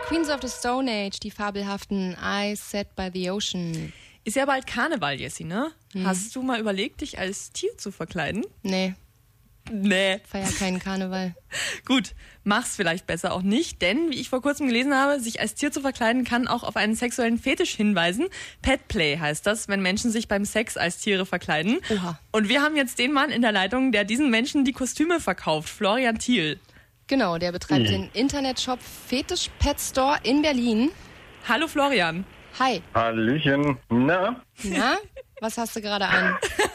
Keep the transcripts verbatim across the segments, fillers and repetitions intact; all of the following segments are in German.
Queens of the Stone Age, die fabelhaften I Sat by the Ocean. Ist ja bald Karneval, Jessie, ne? Hm. Hast du mal überlegt, dich als Tier zu verkleiden? Nee. Nee. Feier keinen Karneval. Gut, mach's vielleicht besser auch nicht, denn, wie ich vor kurzem gelesen habe, sich als Tier zu verkleiden kann auch auf einen sexuellen Fetisch hinweisen. Petplay heißt das, wenn Menschen sich beim Sex als Tiere verkleiden. Oha. Und wir haben jetzt den Mann in der Leitung, der diesen Menschen die Kostüme verkauft, Florian Thiel. Genau, der betreibt mhm. den Internetshop Fetisch Pet Store in Berlin. Hallo Florian. Hi. Hallöchen. Na? Na, was hast du gerade an?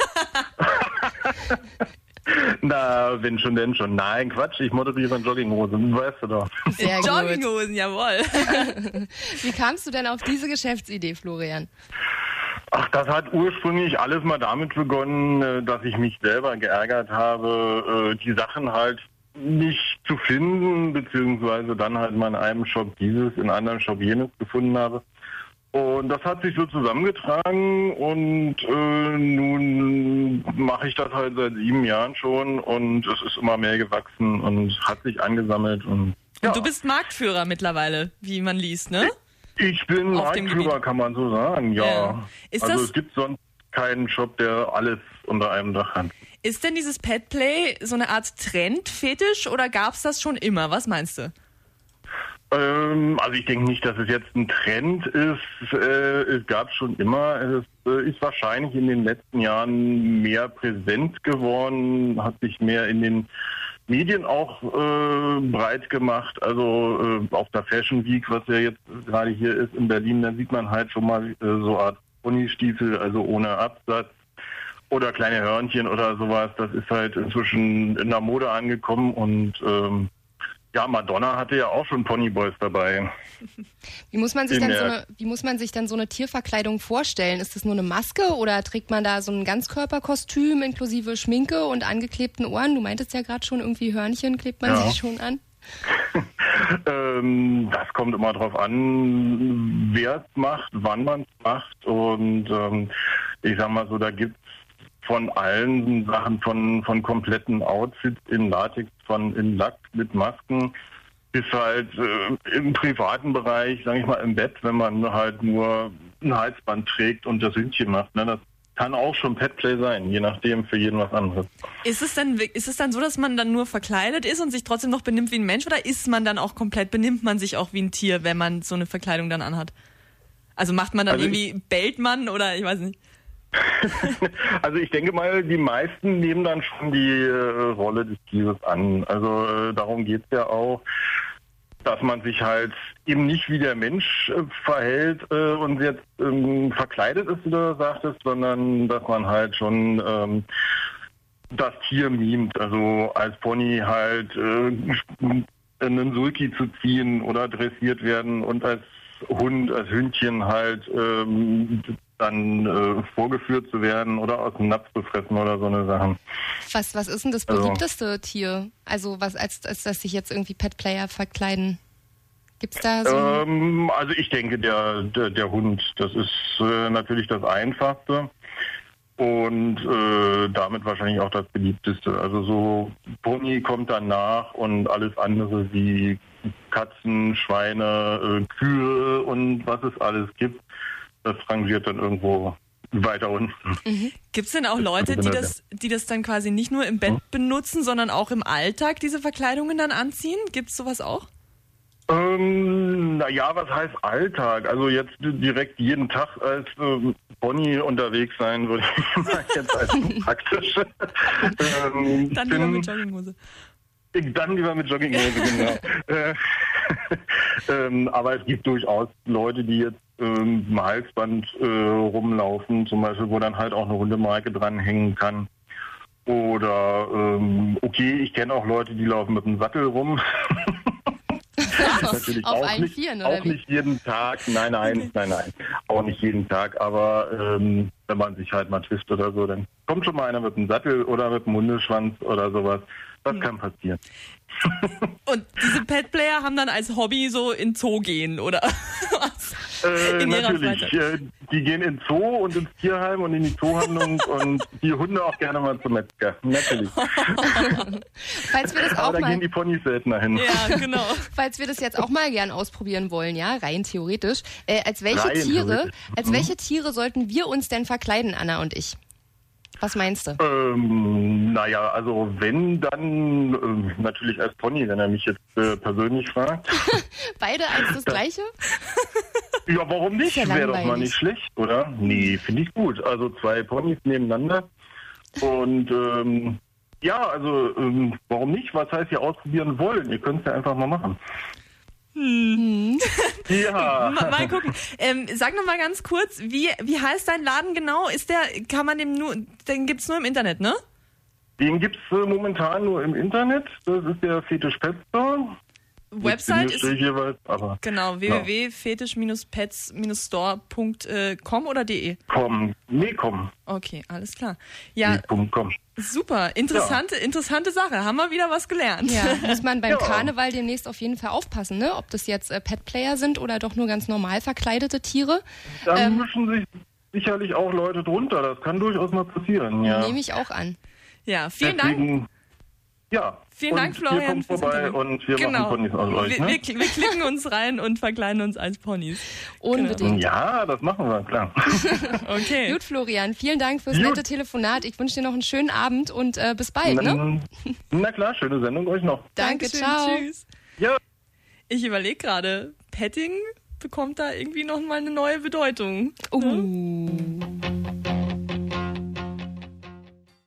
Na, wenn schon, denn schon. Nein, Quatsch, ich moderiere in Jogginghosen, weißt du doch. Sehr gut. Jogginghosen, jawohl. Wie kamst du denn auf diese Geschäftsidee, Florian? Ach, das hat ursprünglich alles mal damit begonnen, dass ich mich selber geärgert habe, die Sachen halt nicht zu finden, beziehungsweise dann halt mal in einem Shop dieses, in einem anderen Shop jenes gefunden habe. Und das hat sich so zusammengetragen und äh, nun mache ich das halt seit sieben Jahren schon und es ist immer mehr gewachsen und hat sich angesammelt. Und, ja. Und du bist Marktführer mittlerweile, wie man liest, ne? Ich bin Auf dem Marktführer, kann man so sagen, ja. ja. Ist also das, es gibt sonst keinen Shop, der alles unter einem Dach hat. Ist denn dieses Petplay so eine Art Trend-Fetisch oder gab es das schon immer? Was meinst du? Also ich denke nicht, dass es jetzt ein Trend ist. Es gab schon immer. Es ist wahrscheinlich in den letzten Jahren mehr präsent geworden, hat sich mehr in den Medien auch äh, breit gemacht. Also äh, auf der Fashion Week, was ja jetzt gerade hier ist in Berlin, da sieht man halt schon mal äh, so eine Art Ponystiefel, also ohne Absatz. Oder kleine Hörnchen oder sowas. Das ist halt inzwischen in der Mode angekommen und ähm, ja, Madonna hatte ja auch schon Ponyboys dabei. Wie muss man sich dann so eine, wie muss man sich dann so eine Tierverkleidung vorstellen? Ist das nur eine Maske oder trägt man da so ein Ganzkörperkostüm inklusive Schminke und angeklebten Ohren? Du meintest ja gerade schon, irgendwie Hörnchen klebt man ja. sich schon an. ähm, das kommt immer drauf an, wer es macht, wann man es macht. Und ähm, ich sag mal so, da gibt's von allen Sachen, von, von kompletten Outfits in Latex, von in Lack mit Masken, bis halt äh, im privaten Bereich, sag ich mal, im Bett, wenn man halt nur ein Halsband trägt und das Hündchen macht. Ne? Das kann auch schon Petplay sein, je nachdem, für jeden was anderes. Ist es dann, ist es dann so, dass man dann nur verkleidet ist und sich trotzdem noch benimmt wie ein Mensch, oder ist man dann auch komplett, benimmt man sich auch wie ein Tier, wenn man so eine Verkleidung dann anhat? Also macht man dann also irgendwie, bellt man oder ich weiß nicht. Also ich denke mal, die meisten nehmen dann schon die äh, Rolle des Tieres an. Also äh, darum geht es ja auch, dass man sich halt eben nicht wie der Mensch äh, verhält äh, und jetzt ähm, verkleidet ist, wie du sagtest, sondern dass man halt schon ähm, das Tier mimt. Also als Pony halt äh, einen Sulki zu ziehen oder dressiert werden und als Hund, als Hündchen halt ähm, dann äh, vorgeführt zu werden oder aus dem Napf zu fressen oder so eine Sachen. Was, was ist denn das beliebteste also, Tier? Also was, als, als dass sich jetzt irgendwie Petplayer verkleiden? Gibt's da so? Ähm, also ich denke, der, der, der Hund, das ist äh, natürlich das Einfachste und äh, damit wahrscheinlich auch das beliebteste. Also so Pony kommt danach und alles andere wie Katzen, Schweine, äh, Kühe und was es alles gibt. Das rangiert dann irgendwo weiter unten. Mhm. Gibt es denn auch Leute, die das, die das dann quasi nicht nur im Bett benutzen, sondern auch im Alltag diese Verkleidungen dann anziehen? Gibt es sowas auch? Ähm, naja, was heißt Alltag? Also jetzt direkt jeden Tag als ähm, Pony unterwegs sein, würde ich mal jetzt als praktisch. ähm, dann lieber mit Jogginghose. Dann lieber mit Jogginghose, genau. äh, ähm, aber es gibt durchaus Leute, die jetzt ähm, im Halsband äh, rumlaufen, zum Beispiel, wo dann halt auch eine Hundemarke dranhängen kann. Oder, ähm, okay, ich kenne auch Leute, die laufen mit einem Sattel rum. Natürlich auf auch allen nicht, Vieren, oder auch wie? nicht jeden Tag, nein, nein, okay. nein, nein, auch nicht jeden Tag, aber ähm, wenn man sich halt mal trifft oder so, dann kommt schon mal einer mit einem Sattel oder mit einem Hundeschwanz oder sowas. Das hm. kann passieren. Und diese Petplayer haben dann als Hobby so in Zoo gehen, oder was? Äh, in ihrer natürlich. Freizeit. Äh, die gehen ins Zoo und ins Tierheim und in die Zoohandlung und die Hunde auch gerne mal zum Metzger. Natürlich. Falls wir das auch Aber da mal, gehen die Ponys seltener hin. Ja, genau. falls wir das jetzt auch mal gern ausprobieren wollen, ja, rein theoretisch. Äh, als welche Rein Tiere, theoretisch. als Mhm. welche Tiere sollten wir uns denn verkleiden, Anna und ich? Was meinst du? Ähm, naja, also wenn, dann ähm, natürlich als Pony, wenn er mich jetzt äh, persönlich fragt. Beide als das Gleiche? Ja, warum nicht? Ist ja Wäre doch mal langweilig. nicht schlecht, oder? Nee, finde ich gut. Also zwei Ponys nebeneinander. Und ähm, ja, also ähm, warum nicht? Was heißt ihr ausprobieren wollen? Ihr könnt es ja einfach mal machen. Hm. Ja. Mal, mal gucken. Ähm, sag noch mal ganz kurz, wie, wie heißt dein Laden genau? Ist der, kann man den nur, den gibt's nur im Internet, ne? Den gibt's äh, momentan nur im Internet. Das ist der Fetisch Pet Store. Website Mit ist, Bindestrich jeweils, aber genau, w w w punkt fetisch pets store punkt com oder de. komm, nee, komm. Okay, alles klar. Ja, Nee, komm, komm. super. Interessante, interessante Sache. Haben wir wieder was gelernt. Ja, muss man beim Ja. Karneval demnächst auf jeden Fall aufpassen, ne? Ob das jetzt äh, Pet-Player sind oder doch nur ganz normal verkleidete Tiere. Da Ähm, mischen sich sicherlich auch Leute drunter. Das kann durchaus mal passieren, ja. Nehme ich auch an. Ja, vielen Dank. Deswegen, ja. Vielen und Dank, Florian, Ihr kommt fürs vorbei Interview. und wir Genau. machen Ponys aus euch, Wir, ne? wir, wir klicken uns rein und verkleiden uns als Ponys. Unbedingt. Ja, das machen wir, klar. Okay. Gut, Florian, vielen Dank fürs Gut. nette Telefonat. Ich wünsche dir noch einen schönen Abend und äh, bis bald, ne? Na, na klar, schöne Sendung euch noch. Danke, Dankeschön, ciao. Tschüss. Ja. Ich überlege gerade, Petting bekommt da irgendwie noch mal eine neue Bedeutung. Uh.